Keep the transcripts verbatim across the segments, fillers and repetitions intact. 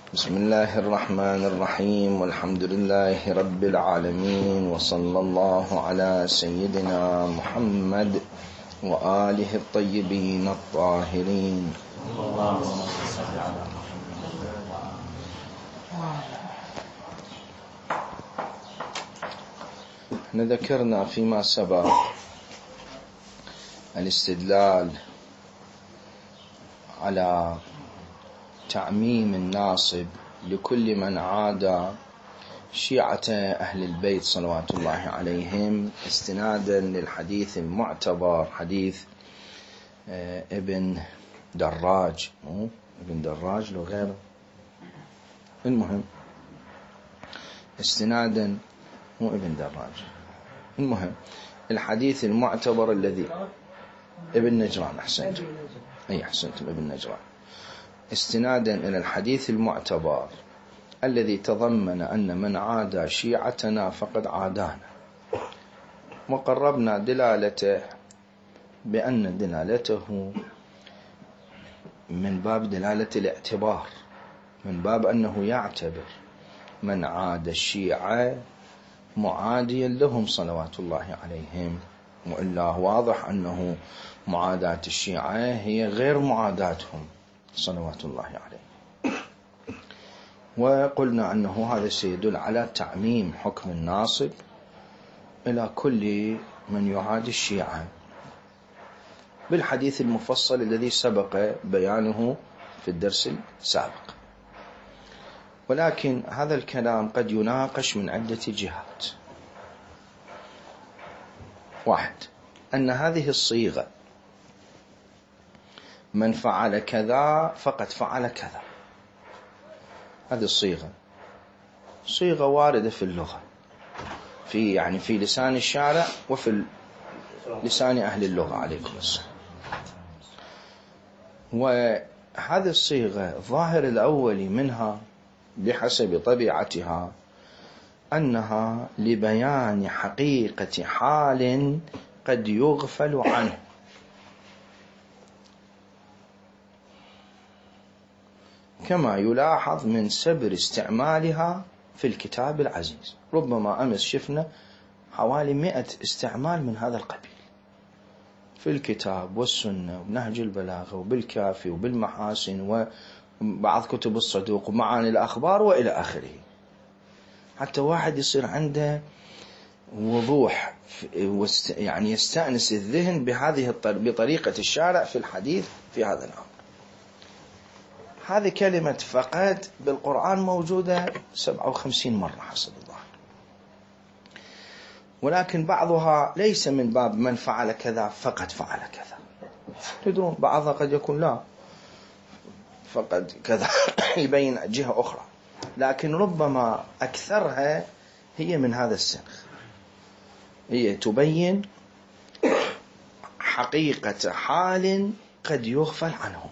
بسم الله الرحمن الرحيم، والحمد لله رب العالمين، وصلى الله على سيدنا محمد وآله الطيبين الطاهرين. ذكرنا فيما سبق الاستدلال على تعميم الناصب لكل من عادى شيعة أهل البيت صلوات الله عليهم، استنادا للحديث المعتبر، حديث ابن دراج، مو ابن دراج لو غيره، المهم استنادا مو ابن دراج، المهم الحديث المعتبر الذي ابن نجران، أحسنت أي أحسنتم ابن نجران، استنادا إلى الحديث المعتبر الذي تضمن أن من عادى شيعتنا فقد عادانا، وقربنا دلالته بأن دلالته من باب دلالة الاعتبار، من باب أنه يعتبر من عاد الشيعة معاديا لهم صلوات الله عليهم، وإلا واضح أنه معاداة الشيعة هي غير معاداتهم صلوات الله عليه. وقلنا أنه هذا سيدل على تعميم حكم الناصب إلى كل من يعادي الشيعة بالحديث المفصل الذي سبق بيانه في الدرس السابق. ولكن هذا الكلام قد يناقش من عدة جهات. واحد، أن هذه الصيغة من فعل كذا فقد فعل كذا، هذه الصيغة صيغة واردة في اللغة، في يعني في لسان الشارع وفي لسان أهل اللغة عليكم السلام. وهذه الصيغة الظاهر الأولي منها بحسب طبيعتها أنها لبيان حقيقة حال قد يغفل عنه، كما يلاحظ من سبر استعمالها في الكتاب العزيز. ربما أمس شفنا حوالي مئة استعمال من هذا القبيل في الكتاب والسنة ونهج البلاغة وبالكافي وبالمحاسن وبعض كتب الصدوق ومعاني الأخبار وإلى آخره، حتى واحد يصير عنده وضوح يعني يستأنس الذهن بهذه بطريقة الشارع في الحديث في هذا الأمر. هذه كلمة فقد بالقرآن موجودة سبعة وخمسين مرة حسب الله، ولكن بعضها ليس من باب من فعل كذا فقد فعل كذا، تدرون بعضها قد يكون لا فقد كذا يبين جهة أخرى، لكن ربما أكثرها هي من هذا السنخ، هي تبين حقيقة حال قد يغفل عنه،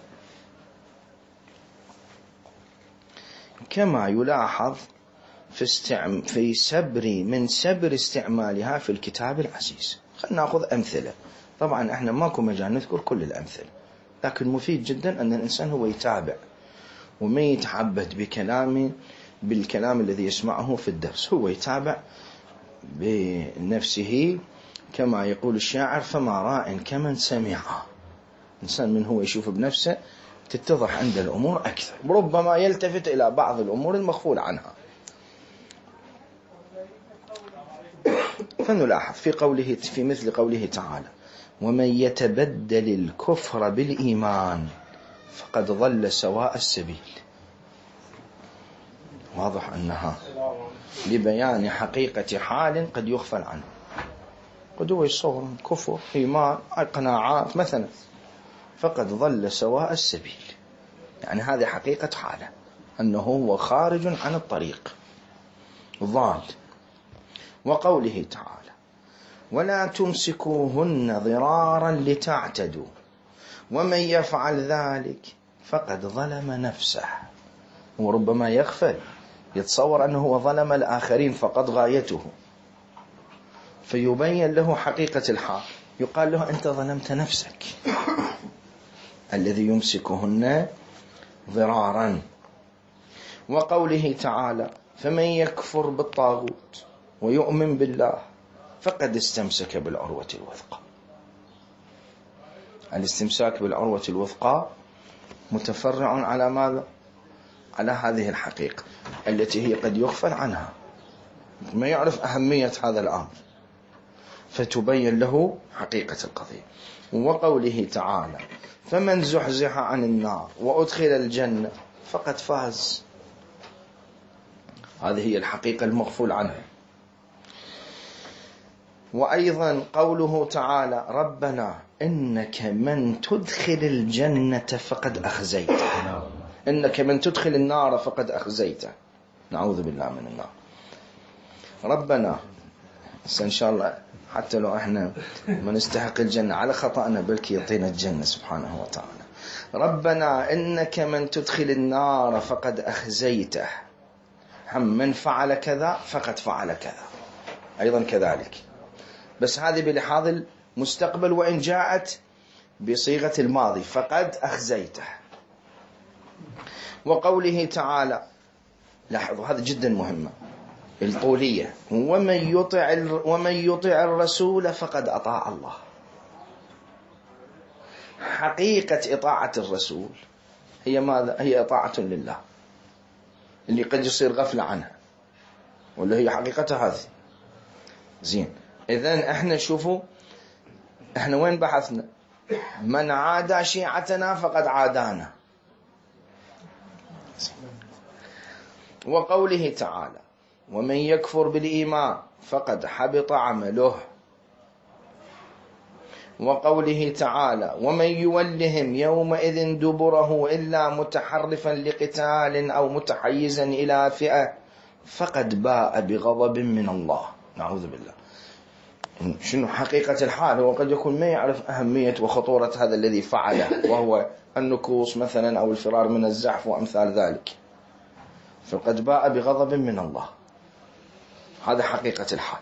كما يلاحظ في, استعم... في سبر من سبر استعمالها في الكتاب العزيز. خلنا نأخذ أمثلة، طبعا احنا ماكو مجال نذكر كل الأمثلة، لكن مفيد جدا أن الإنسان هو يتابع وما يتعبد بكلام بالكلام الذي يسمعه في الدرس، هو يتابع بنفسه كما يقول الشاعر: فما راء كمن سمع. إنسان من هو يشوف بنفسه تتضح عند الأمور أكثر، ربما يلتفت إلى بعض الأمور المغفول عنها. فنلاحظ في قوله في مثل قوله تعالى: ومن يتبدل الكفر بالإيمان فقد ضل سواء السبيل. واضح أنها لبيان حقيقة حال قد يغفل عنه، قد هو يصور كفر إيمان قناعات مثلا، فقد ضل سواء السبيل، يعني هذه حقيقة حاله أنه هو خارج عن الطريق ضال. وقوله تعالى: ولا تمسكوهن ضرارا لتعتدوا ومن يفعل ذلك فقد ظلم نفسه. وربما يغفل يتصور أنه هو ظلم الآخرين فقد غايته، فيبين له حقيقة الحال، يقال له أنت ظلمت نفسك. الذي يمسكهن ضرارا وقوله تعالى فمن يكفر بالطاغوت ويؤمن بالله فقد استمسك بالعروة الوثقى. الاستمساك بالعروة الوثقى متفرع على ماذا؟ على هذه الحقيقة التي هي قد يغفل عنها، ما يعرف أهمية هذا الأمر فتبين له حقيقة القضية. وقوله تعالى فمن زحزح عن النار وأدخل الجنة فقد فاز. هذه هي الحقيقة المغفول عنها. وأيضا قوله تعالى ربنا إنك من تدخل الجنة فقد أخزيته، إنك من تدخل النار فقد أخزيته، نعوذ بالله من النار. ربنا إن شاء الله حتى لو إحنا ما نستحق الجنة على خطأنا بلك يعطينا الجنة سبحانه وتعالى. ربنا إنك من تدخل النار فقد أخزيته، هم من فعل كذا فقد فعل كذا أيضا كذلك، بس هذه بلحاظ المستقبل وإن جاءت بصيغة الماضي فقد أخزيته. وقوله تعالى لاحظوا هذا جدا مهمة القولية ومن يطع ومن يطع الرسول فقد أطاع الله. حقيقة إطاعة الرسول هي ماذا؟ هي طاعة لله اللي قد يصير غفلة عنها، ولا هي حقيقتها هذه. زين، إذن احنا شوفوا احنا وين بحثنا؟ من عادى شيعتنا فقد عادانا. وقوله تعالى ومن يكفر بالإيمان فقد حبط عمله. وقوله تعالى ومن يولهم يومئذ دبره إلا متحرفا لقتال أو متحيزا إلى فئة فقد باء بغضب من الله. نعوذ بالله. شنو حقيقة الحال؟ هو قد يكون ما يعرف أهمية وخطورة هذا الذي فعله، وهو النكوص مثلا أو الفرار من الزحف وأمثال ذلك، فقد باء بغضب من الله. هذا حقيقة الحال.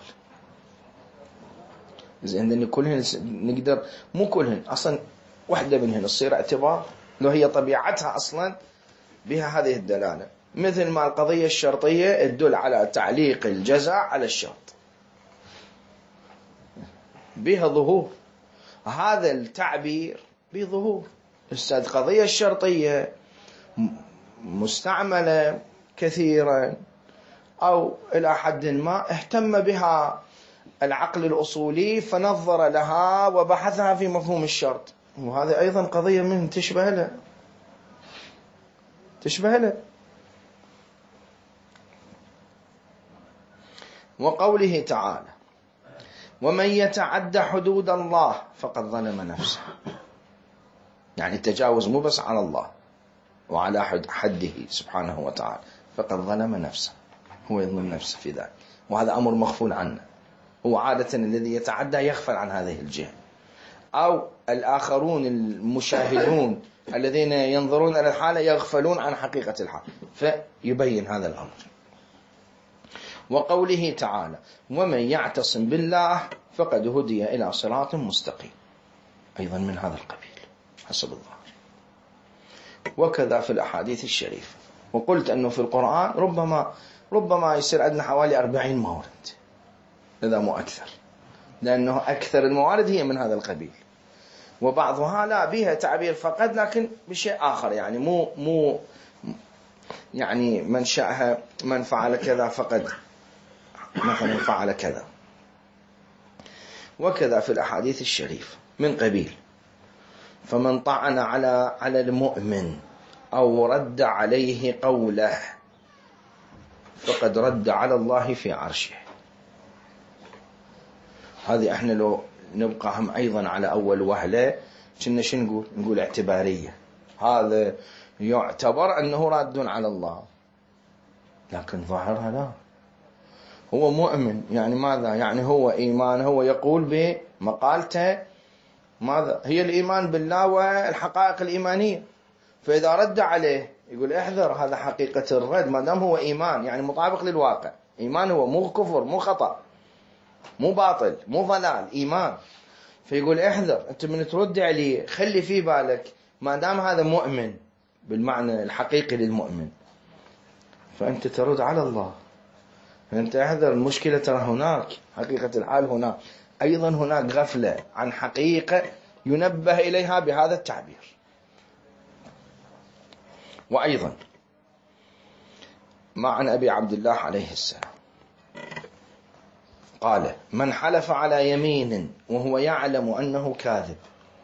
زين، إن كلهن نقدر، مو كلهن أصلا، واحدة منهن تصير اعتبار لو هي طبيعتها أصلا بها هذه الدلالة، مثل ما القضية الشرطية تدل على تعليق الجزاء على الشرط، بها ظهور. هذا التعبير بظهور. أستاذ قضية الشرطية مستعملة كثيرا أو إلى حد ما اهتم بها العقل الأصولي فنظر لها وبحثها في مفهوم الشرط، وهذا أيضا قضية من تشبه له تشبه له. وقوله تعالى ومن يتعد حدود الله فقد ظلم نفسه، يعني التجاوز مو بس على الله وعلى حده سبحانه وتعالى، فقد ظلم نفسه، هو يظلم نفسه في ذلك، وهذا أمر مغفول عنه. هو عادة الذي يتعدى يغفل عن هذه الجهة، أو الآخرون المشاهدون الذين ينظرون إلى الحالة يغفلون عن حقيقة الحال، فيبين هذا الأمر. وقوله تعالى ومن يعتصم بالله فقد هدي إلى صراط مستقيم، أيضا من هذا القبيل حسب الظاهر. وكذا في الأحاديث الشريفة. وقلت أنه في القرآن ربما ربما يصير عندنا حوالي أربعين مورد، إذا مو أكثر، لأنه أكثر الموارد هي من هذا القبيل، وبعضها لا بها تعبير فقد لكن بشيء آخر، يعني مو مو يعني من شاءها من فعل كذا فقد مثلا فعل كذا. وكذا في الأحاديث الشريفة من قبيل فمن طعن على على المؤمن أو رد عليه قوله فقد رد على الله في عرشه. هذه احنا لو نبقى هم أيضا على أول وهلة كنا شو نقول؟ نقول اعتبارية، هذا يعتبر أنه راد على الله، لكن ظاهرها لا، هو مؤمن، يعني ماذا؟ يعني هو إيمان، هو يقول بمقالته ماذا؟ هي الإيمان بالله والحقائق الإيمانية، فإذا رد عليه يقول احذر، هذا حقيقة الرد، ما دام هو إيمان يعني مطابق للواقع، إيمان هو مو كفر مو خطأ مو باطل مو ضلال، إيمان، فيقول احذر أنت من ترد عليه، خلي في بالك ما دام هذا مؤمن بالمعنى الحقيقي للمؤمن، فأنت ترد على الله. فأنت احذر، المشكلة ترى هناك حقيقة الحال، هناك أيضا هناك غفلة عن حقيقة ينبه إليها بهذا التعبير. وأيضا ما عن أبي عبد الله عليه السلام قال: من حلف على يمين وهو يعلم أنه كاذب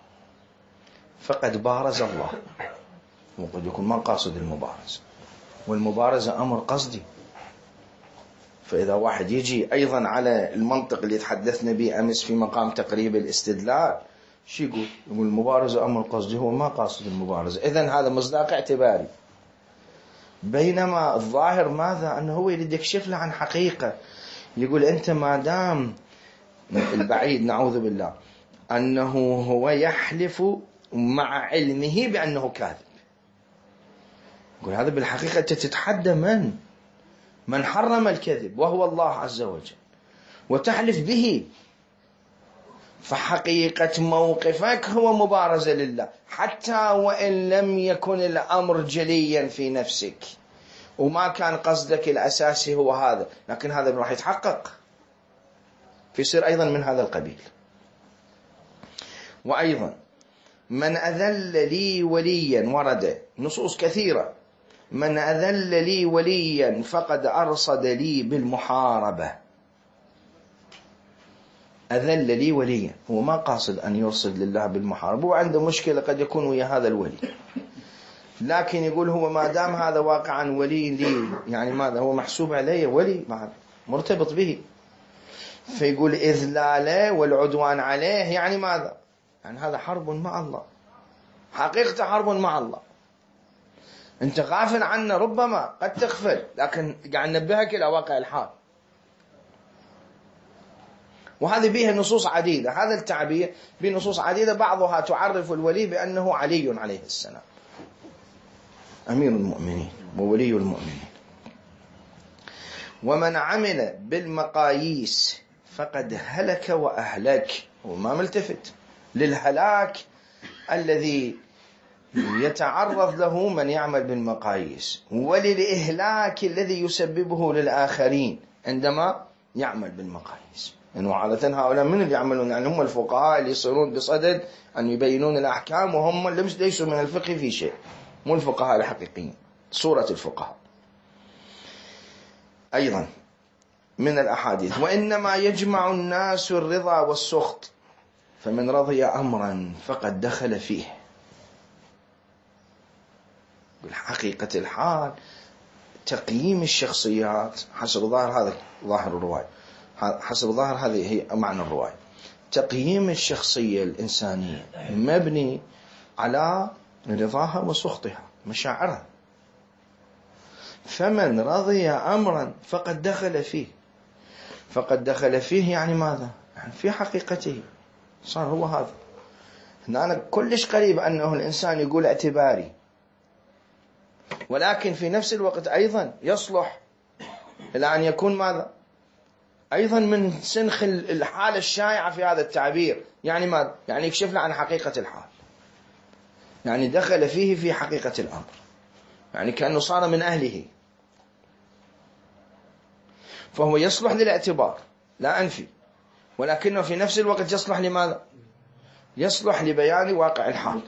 فقد بارز الله. وقد يكون ما قاصد المبارزة، والمبارزة أمر قصدي. فإذا واحد يجي أيضا على المنطق اللي تحدثنا به أمس في مقام تقريب الاستدلال، شو يقول؟ يقول المبارزة أمر قصدي، هو ما قاصد المبارزة، إذن هذا مصداق اعتباري. بينما الظاهر ماذا؟ أنه هو يريد يكشف له عن حقيقة. يقول أنت ما دام البعيد نعوذ بالله أنه هو يحلف مع علمه بأنه كاذب، يقول هذا بالحقيقة تتحدى من؟ من حرم الكذب وهو الله عز وجل، وتحلف به. فحقيقة موقفك هو مبارزة لله، حتى وإن لم يكن الأمر جليا في نفسك وما كان قصدك الأساسي هو هذا، لكن هذا راح يتحقق فيصير أيضا من هذا القبيل. وأيضا من أذل لي وليا، ورد نصوص كثيرة، من أذل لي وليا فقد أرصد لي بالمحاربة. أذل لي وليا، هو ما قاصد أن يرصد لله بالمحاربة، وعنده مشكلة قد يكون ويا هذا الولي، لكن يقول هو ما دام هذا واقعا ولي لي، يعني ماذا؟ هو محسوب عليه ولي، مرتبط به، فيقول إذلاله والعدوان عليه يعني ماذا؟ يعني هذا حرب مع الله، حقيقة حرب مع الله. أنت غافل عنه، ربما قد تغفل، لكن قاعد ننبهك إلى واقع الحال. وهذه بها نصوص عديدة، هذا التعبير بنصوص عديدة، بعضها تعرف الولي بأنه علي عليه السلام أمير المؤمنين وولي المؤمنين. ومن عمل بالمقاييس فقد هلك وأهلك، وما ملتفت للهلاك الذي يتعرض له من يعمل بالمقاييس، وللإهلاك الذي يسببه للآخرين عندما يعمل بالمقاييس. يعني عادة هؤلاء من اللي يعملون؟ يعني هم الفقهاء اللي يصيرون بصدد أن يبينون الأحكام، وهم ليسوا من الفقه في شيء، مو الفقهاء الحقيقيين، صورة الفقهاء. أيضا من الأحاديث: وإنما يجمع الناس الرضا والسخط، فمن رضي أمرا فقد دخل فيه. بالحقيقة الحال تقييم الشخصيات حسب ظاهر هذا ظاهر الرواية، حسب ظاهر هذه هي معنى الرواية، تقييم الشخصية الإنسانية مبني على رضاها وسخطها، مشاعرها. فمن رضي أمرا فقد دخل فيه، فقد دخل فيه يعني ماذا؟ يعني في حقيقته صار هو هذا. أنا كلش قريب أنه الإنسان يقول اعتباري، ولكن في نفس الوقت أيضا يصلح إلى أن يكون ماذا؟ أيضا من سنخ الحالة الشائعة في هذا التعبير، يعني ماذا؟ يعني يكشف له عن حقيقة الحال، يعني دخل فيه في حقيقة الأمر، يعني كأنه صار من أهله، فهو يصلح للاعتبار لا أنفي، ولكنه في نفس الوقت يصلح لماذا؟ يصلح لبيان واقع الحال.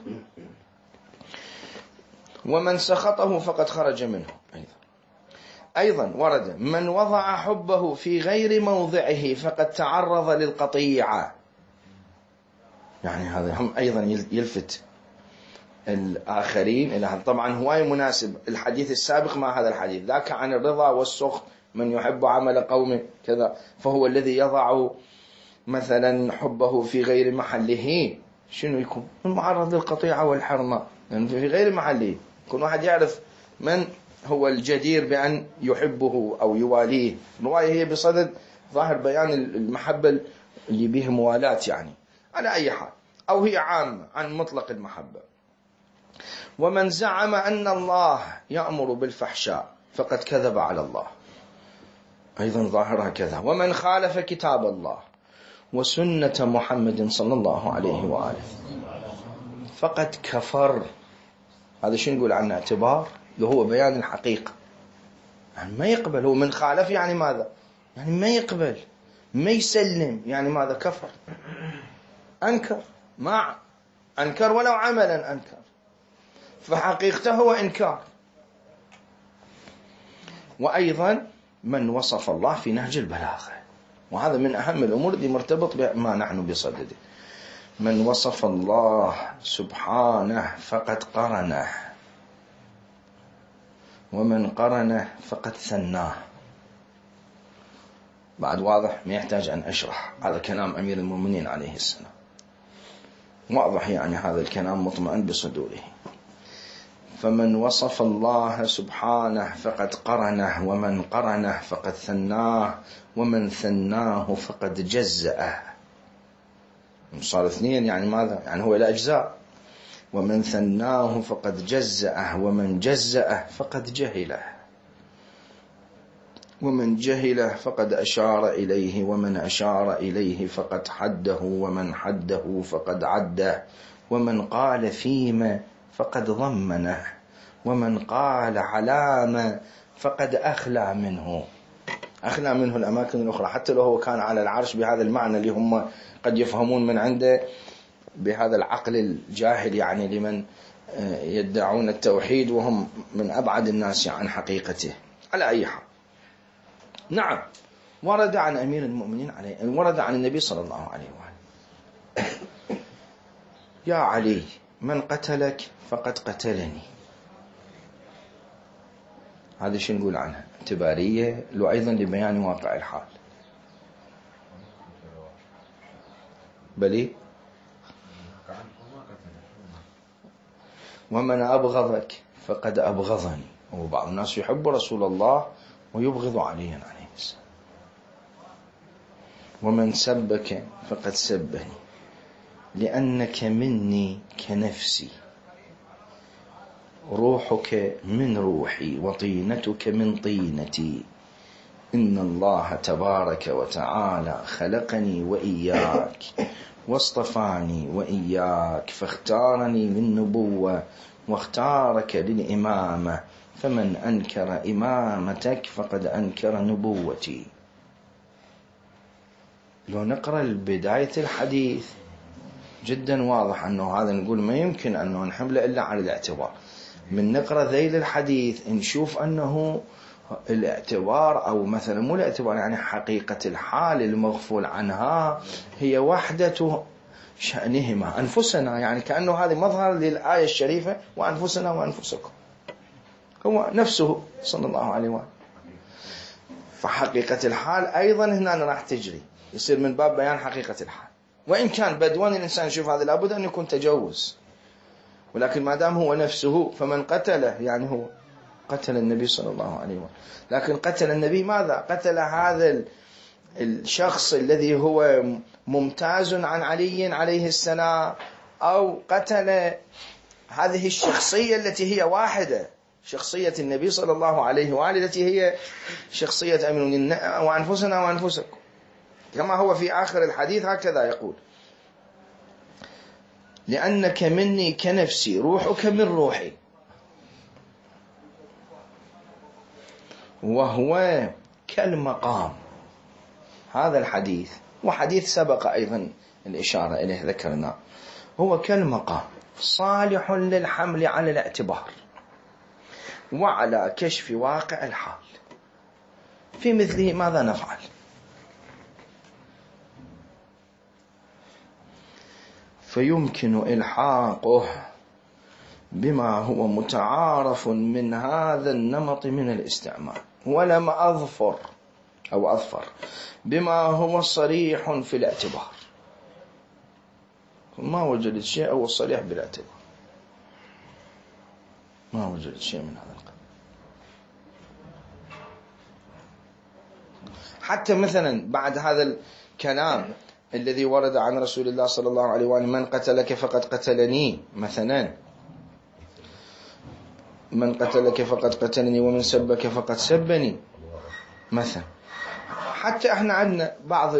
ومن سخطه فقد خرج منه. أيضا أيضا ورد: من وضع حبه في غير موضعه فقد تعرض للقطيعة. يعني هذا هم أيضا يلفت الآخرين إلى، طبعا هواي مناسب الحديث السابق مع هذا الحديث، ذاك عن الرضا والسخط، من يحب عمل قوم كذا فهو الذي يضع مثلا حبه في غير محله، شنو يكون؟ معرض للقطيعة والحرمة، يعني في غير محله. يكون واحد يعرف من هو الجدير بأن يحبه أو يواليه. الرواية هي بصدد ظاهر بيان المحبة اللي به موالاة، يعني على أي حال، أو هي عامة عن مطلق المحبة. ومن زعم أن الله يأمر بالفحشاء فقد كذب على الله، أيضا ظاهرها كذا. ومن خالف كتاب الله وسنة محمد صلى الله عليه وآله فقد كفر. هذا شو نقول عنه؟ اعتبار اللي هو بيان الحقيقة، يعني ما يقبل. هو من خالف يعني ماذا؟ يعني ما يقبل، ما يسلم، يعني ماذا؟ كفر، أنكر، ما أنكر ولو عملا أنكر، فحقيقته هو إنكار. وأيضا من وصف الله في نهج البلاغة، وهذا من أهم الأمور التي مرتبط بما نحن بصدده. من وصف الله سبحانه فقد قرنه، ومن قرنه فقد ثناه. بعد واضح، ما يحتاج أن أشرح، هذا كلام أمير المؤمنين عليه السلام، واضح يعني هذا الكلام مطمئن بصدوره. فمن وصف الله سبحانه فقد قرنه، ومن قرنه فقد ثناه، ومن ثناه فقد جزأه. صار اثنين، يعني ماذا؟ يعني هو إلى أجزاء. ومن ثناه فقد جزأه، ومن جزأه فقد جهله، ومن جهله فقد أشار إليه، ومن أشار إليه فقد حده، ومن حده فقد عده، ومن قال فيما فقد ضمنه، ومن قال علامة فقد أخلى منه. أخلى منه الأماكن الأخرى، حتى لو هو كان على العرش بهذا المعنى اللي هم قد يفهمون من عنده بهذا العقل الجاهل، يعني لمن يدعون التوحيد وهم من أبعد الناس عن حقيقته. على أي حال، نعم، ورد عن أمير المؤمنين عليه، ورد عن النبي صلى الله عليه وآله: يا علي، من قتلك فقد قتلني. هذا شو نقول عنها؟ اعتبارية، لو أيضا لبيان واقع الحال. بلي ومن أبغضك فقد أبغضني. وبعض الناس يحب رسول الله ويبغض عليا عليه السلام. ومن سبك فقد سبني، لأنك مني كنفسي، روحك من روحي، وطينتك من طينتي. إن الله تبارك وتعالى خلقني وإياك، واصطفاني وإياك، فاختارني للنبوة واختارك للإمامة، فمن أنكر إمامتك فقد أنكر نبوتي. لو نقرأ بداية الحديث جدا واضح أنه هذا نقول ما يمكن أنه نحمله إلا على الاعتبار. من نقرأ ذيل الحديث نشوف أنه الاعتبار، أو مثلا مو الاعتبار، يعني حقيقة الحال المغفول عنها هي وحدة شأنهما أنفسنا، يعني كأنه هذه مظهر للآية الشريفة: وأنفسنا وأنفسكم. هو نفسه صلى الله عليه وآله. فحقيقة الحال أيضا هنا راح تجري، يصير من باب بيان حقيقة الحال. وإن كان بدوان الإنسان يشوف هذا لابد أن يكون تجوز، ولكن ما دام هو نفسه فمن قتله يعني هو قتل النبي صلى الله عليه وسلم. لكن قتل النبي ماذا؟ قتل هذا الشخص الذي هو ممتاز عن علي عليه السلام، أو قتل هذه الشخصية التي هي واحدة، شخصية النبي صلى الله عليه وآله التي هي شخصية أمين وأنفسنا وأنفسكم، كما هو في آخر الحديث هكذا يقول: لأنك مني كنفسي، روحك من روحي. وهو كالمقام. هذا الحديث وحديث سبق أيضا الإشارة إليه ذكرنا، هو كالمقام، صالح للحمل على الاعتبار وعلى كشف واقع الحال. في مثله ماذا نفعل؟ فيمكن إلحاقه بما هو متعارف من هذا النمط من الاستعمال، ولم أظفر أو أظفر بما هو صريح في الاعتبار. ما وجدت شيء أو صريح بالاعتبار، ما وجدت شيء من هذا القبيل. حتى مثلا بعد هذا الكلام الذي ورد عن رسول الله صلى الله عليه وآله: من قتلك فقد قتلني، مثلا من قتلك فقد قتلني، ومن سبك فقد سبني، مثلا. حتى احنا عندنا بعض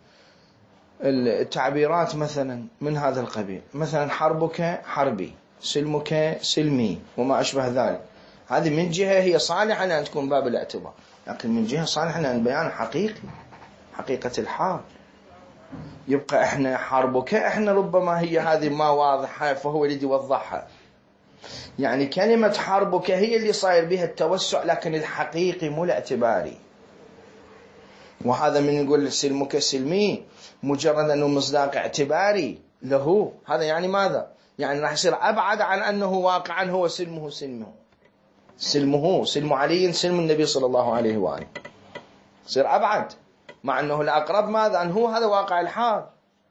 التعبيرات مثلا من هذا القبيل، مثلا حربك حربي، سلمك سلمي، وما أشبه ذلك. هذه من جهة هي صالحة لأن تكون باب الاعتبار، لكن من جهة صالحة لأن بيان حقيقي حقيقة الحال. يبقى إحنا حربك إحنا ربما هي هذه ما واضحة فهو اللي يوضحها، يعني كلمة حربك هي اللي صاير بها التوسع لكن الحقيقي مو الاعتباري. وهذا من يقول سلمك سلمي مجرد أنه مصداق اعتباري له، هذا يعني ماذا؟ يعني راح يصير أبعد عن أنه واقعا هو سلمه سلمه سلمه سلم علي سلم النبي صلى الله عليه وآله، يصير أبعد، مع أنه الأقرب ماذا؟ أن هو هذا واقع الحال.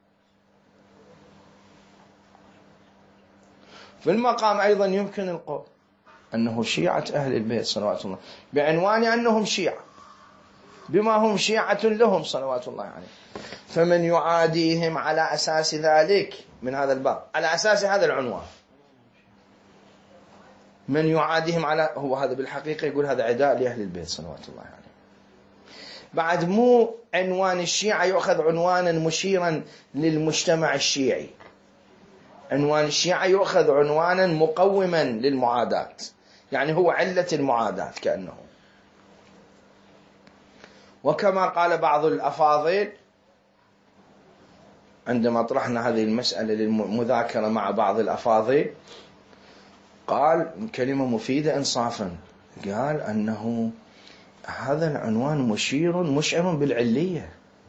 في المقام أيضا يمكن القول أنه شيعة أهل البيت صلوات الله بعنوان أنهم شيعة بما هم شيعة لهم صلوات الله عليه، فمن يعاديهم على أساس ذلك من هذا الباب، على أساس هذا العنوان، من يعاديهم على هو هذا بالحقيقة يقول هذا عداء لأهل البيت صلوات الله عليه. بعد مو عنوان الشيعة يؤخذ عنوانا مشيرا للمجتمع الشيعي، عنوان الشيعة يؤخذ عنوانا مقوما للمعاداة، يعني هو علة المعاداة كأنه. وكما قال بعض الأفاضل عندما طرحنا هذه المسألة للمذاكرة مع بعض الأفاضل، قال كلمة مفيدة إنصافا، قال أنه هذا العنوان مشير مشعر بالعلية.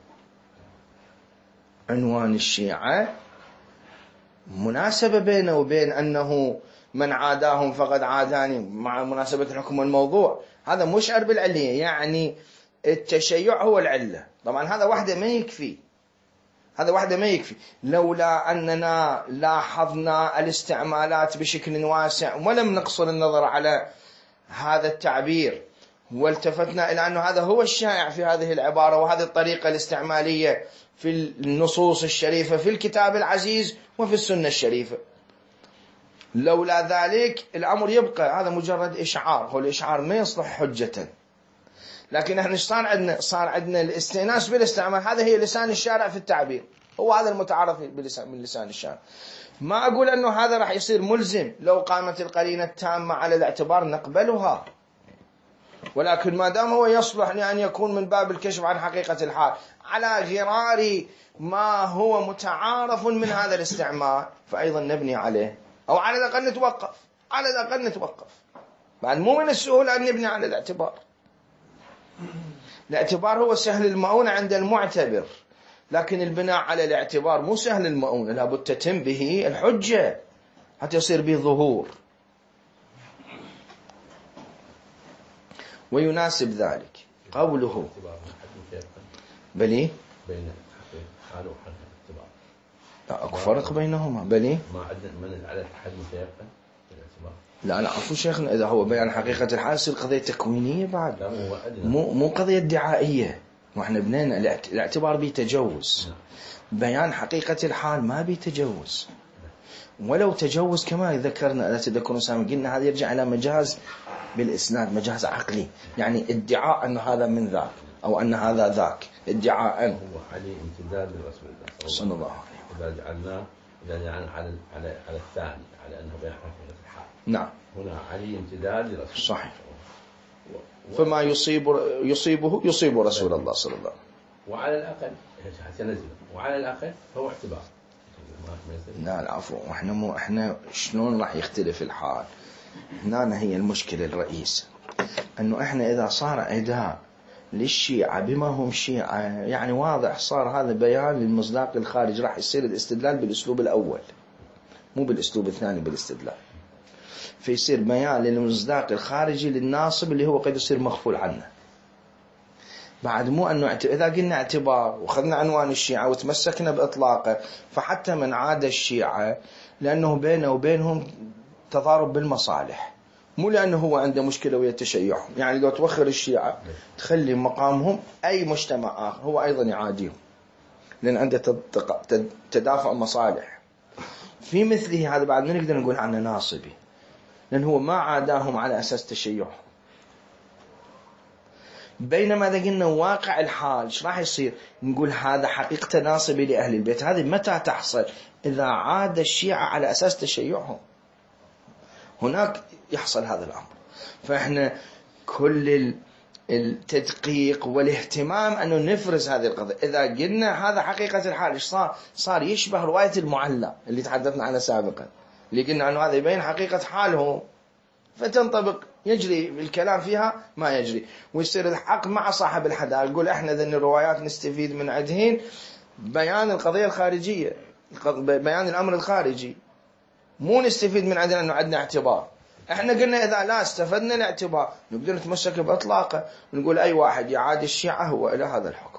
عنوان الشيعة مناسبة بينه وبين أنه من عاداهم فقد عاداني مع مناسبة الحكم والموضوع، هذا مشعر بالعلية، يعني التشيع هو العلة. طبعا هذا واحدة ما يكفي، هذا واحدة ما يكفي، لولا أننا لاحظنا الاستعمالات بشكل واسع ولم نقصر النظر على هذا التعبير والتفتنا إلى أنه هذا هو الشائع في هذه العبارة وهذه الطريقة الاستعمالية في النصوص الشريفة في الكتاب العزيز وفي السنة الشريفة، لولا ذلك الأمر يبقى هذا مجرد إشعار، هو الإشعار ما يصلح حجة. لكن احنا صار عندنا صار عندنا الاستئناس بالاستعمال، هذا هي لسان الشارع في التعبير، هو هذا المتعارف بلسان من لسان الشارع. ما أقول أنه هذا راح يصير ملزم، لو قامت القرينة التامة على الاعتبار نقبلها، ولكن ما دام هو يصلح لأن يكون من باب الكشف عن حقيقة الحال على غرار ما هو متعارف من هذا الاستعمال، فأيضا نبني عليه، أو على الأقل نتوقف، على الأقل نتوقف. بعد مو من السهولة أن نبني على الاعتبار، الاعتبار هو سهل المؤونة عند المعتبر، لكن البناء على الاعتبار مو سهل المؤونة، لابد تتم به الحجة حتى يصير به ظهور. ويناسب ذلك قوله بلي بين حال وحال الاعتبار، لا أكو فرق بينهما، بلي ما عندنا من على الحد متيقن الاعتبار. لا لا عفوا شيخنا، إذا هو بيان حقيقة الحال يصير قضية تكوينية بعد، مو مو قضية ادعائية، واحنا بنينا الاعتبار بيتجوز، بيان حقيقة الحال ما بيتجوز، ولو تجوز كما ذكرنا لا تذكرون سامي قلنا هذا يرجع إلى مجاز بالإسناد، مجاز عقلي، يعني ادعاء أن هذا من ذاك أو أن هذا ذاك، ادعاء. هو عليه امتداد لرسول الله صلى الله عليه وسلم، إذا جعلناه إذا جعلنا على على على الثاني على أنه بيان حقيقة الحال، نعم هنا عليه امتداد لرسول الله صحيح، فما يصيب يصيبه يصيب رسول الله صلى الله عليه وسلم، وعلى الأقل سنزل، وعلى الأقل فهو اعتبار. لا العفو، احنا مو احنا شلون راح يختلف الحال؟ هنا هي المشكلة الرئيسة، انه احنا اذا صار عداء للشيعة بما هم شيعة، يعني واضح صار هذا بيان للمصداق الخارج، راح يصير الاستدلال بالاسلوب الاول مو بالاسلوب الثاني بالاستدلال، فيصير بيان للمصداق الخارجي للناصب اللي هو قد يصير مغفول عنه. بعد مو أنه إذا قلنا اعتبار وخذنا عنوان الشيعة وتمسكنا بإطلاقه، فحتى من عاد الشيعة لأنه بينه وبينهم تضارب بالمصالح، مو لأنه هو عنده مشكلة ويا تشيعهم، يعني لو توخر الشيعة تخلي مقامهم أي مجتمع آخر هو أيضا يعاديهم، لأن عنده تدافع مصالح. في مثله هذا بعد ما نقدر نقول عنه ناصبي، لأن هو ما عاداهم على أساس تشيعهم. بينما إذا قلنا واقع الحال ايش راح يصير؟ نقول هذا حقيقة ناصبي لأهل البيت. هذه متى تحصل؟ إذا عاد الشيعة على أساس تشيعهم، هناك يحصل هذا الأمر. فإحنا كل التدقيق والاهتمام أنه نفرز هذه القضية. إذا قلنا هذا حقيقة الحال، إيش صار؟ صار يشبه رواية المعلى اللي تحدثنا عنها سابقا، اللي قلنا أنه هذا يبين حقيقة حالهم، فتنطبق يجري الكلام فيها ما يجري، ويصير الحق مع صاحب الحدائق. يقول إحنا ذن الروايات نستفيد من عندهن بيان القضية الخارجية، بيان الأمر الخارجي، مو نستفيد من عندنا أنه عندنا اعتبار. احنا قلنا إذا لا استفدنا الاعتبار نقدر نتمسك بإطلاقه ونقول أي واحد يعادي الشيعة هو إلى هذا الحكم.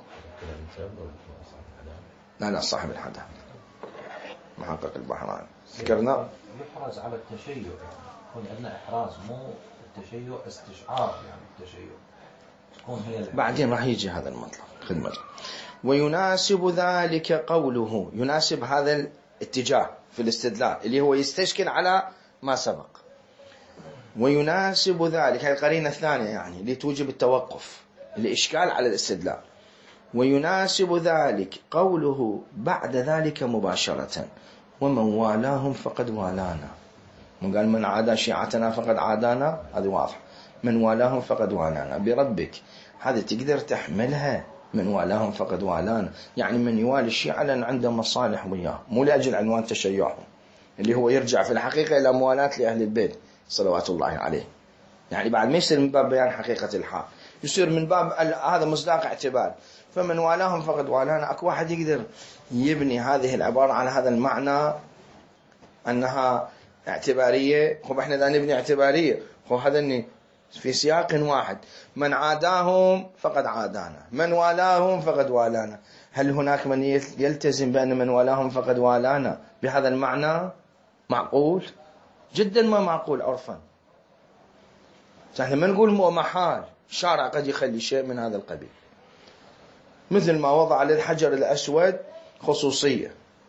لا لا صاحب الحدائق محقق البحراني ذكرنا يحرز على التشيع، يكون عندنا إحراز مو التشيع استشعار، يعني التشيع تكون هي بعدين راح يجي هذا المطلب خدمة. ويناسب ذلك قوله، يناسب هذا الاتجاه في الاستدلال اللي هو يستشكل على ما سبق. ويناسب ذلك هذه القرينة الثانية يعني اللي توجب التوقف، الإشكال على الاستدلال. ويناسب ذلك قوله بعد ذلك مباشرة ومن والاهم فقد والانا. من قال من عادى شيعتنا فقد عادانا، هذه واضح. من والاهم فقد والانا بربك، هذا تقدر تحملها. من والاهم فقد والانا يعني من يوالي الشيعة لأن عنده مصالح وياه، مو لأجل عنوان تشيعهم اللي هو يرجع في الحقيقة إلى موالاة لأهل البيت صلوات الله عليه. يعني بعد ما يصير من باب بيان حقيقة الحال، يصير من باب هذا مصداق اعتبار. فمن والاهم فقد والانا، اكو واحد يقدر يبني هذه العبارة على هذا المعنى أنها اعتبارية. خب احنا إذا نبني اعتبارية، خب هذا في سياق واحد، من عاداهم فقد عادانا، من والاهم فقد والانا. هل هناك من يلتزم بأن من والاهم فقد والانا بهذا المعنى؟ معقول؟ جدا ما معقول عرفا. احنا ما نقول مو محال، الشارع قد يخلي شيء من هذا القبيل، مثل ما وضع للحجر الأسود خصوصية،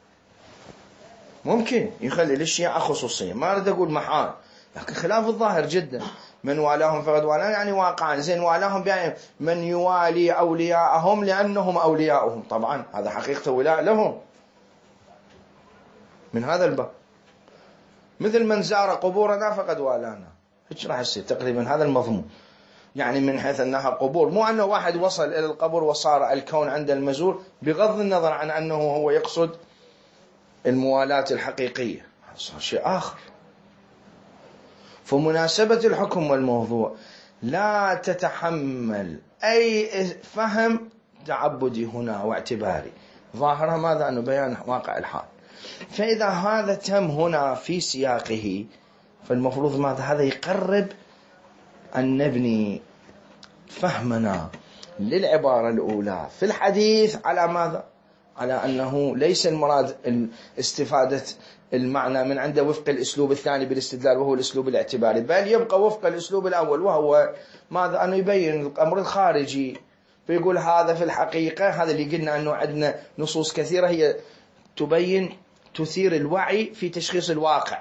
ممكن يخلي للشيعة خصوصية، ما أريد أقول محال، لكن خلاف الظاهر جدا. من والاهم فقد والانا يعني واقعا زين والاهم يعني من يوالي أولياءهم لأنهم أولياءهم، طبعا هذا حقيقة ولاء لهم من هذا الباب. مثل من زار قبورنا فقد والانا، ايش راح يصير تقريبا هذا المضمون، يعني من حيث أنها قبور، مو أنه واحد وصل إلى القبر وصار الكون عند المزور، بغض النظر عن أنه هو يقصد الموالاة الحقيقية، صار شيء آخر. فمناسبة الحكم والموضوع لا تتحمل أي فهم تعبدي هنا واعتباري، ظاهرها ماذا؟ أنه بيان واقع الحال. فإذا هذا تم هنا في سياقه، فالمفروض ماذا؟ هذا يقرب أن نبني فهمنا للعبارة الأولى في الحديث على ماذا؟ على أنه ليس المراد استفادة المعنى من عنده وفق الأسلوب الثاني بالاستدلال وهو الأسلوب الاعتباري، بل يبقى وفق الأسلوب الأول وهو ماذا؟ أنه يبين الأمر الخارجي، فيقول هذا في الحقيقة، هذا اللي قلنا أنه عندنا نصوص كثيرة هي تبين تثير الوعي في تشخيص الواقع.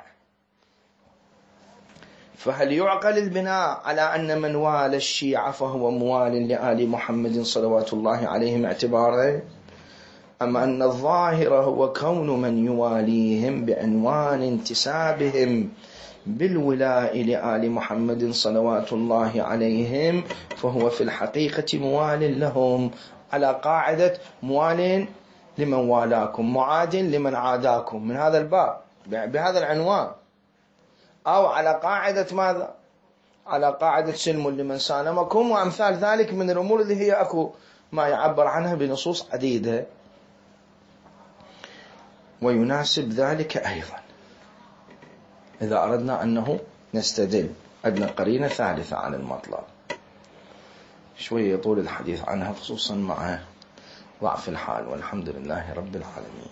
فهل يعقل البناء على أن من والى الشيعة فهو موال لآل محمد صلوات الله عليهم اعتباره؟ أما أن الظاهر هو كون من يواليهم بعنوان انتسابهم بالولاء لآل محمد صلوات الله عليهم فهو في الحقيقة موال لهم، على قاعدة موال لمن والاكم معاد لمن عاداكم من هذا الباب بهذا العنوان، أو على قاعدة ماذا؟ على قاعدة سلم لمن سالمكم وأمثال ذلك من الأمور اللي هي أكو ما يعبر عنها بنصوص عديدة. ويناسب ذلك أيضا إذا أردنا أنه نستدل، عندنا قرينة ثالثة على المطلب شوية يطول الحديث عنها خصوصا مع ضعف الحال، والحمد لله رب العالمين.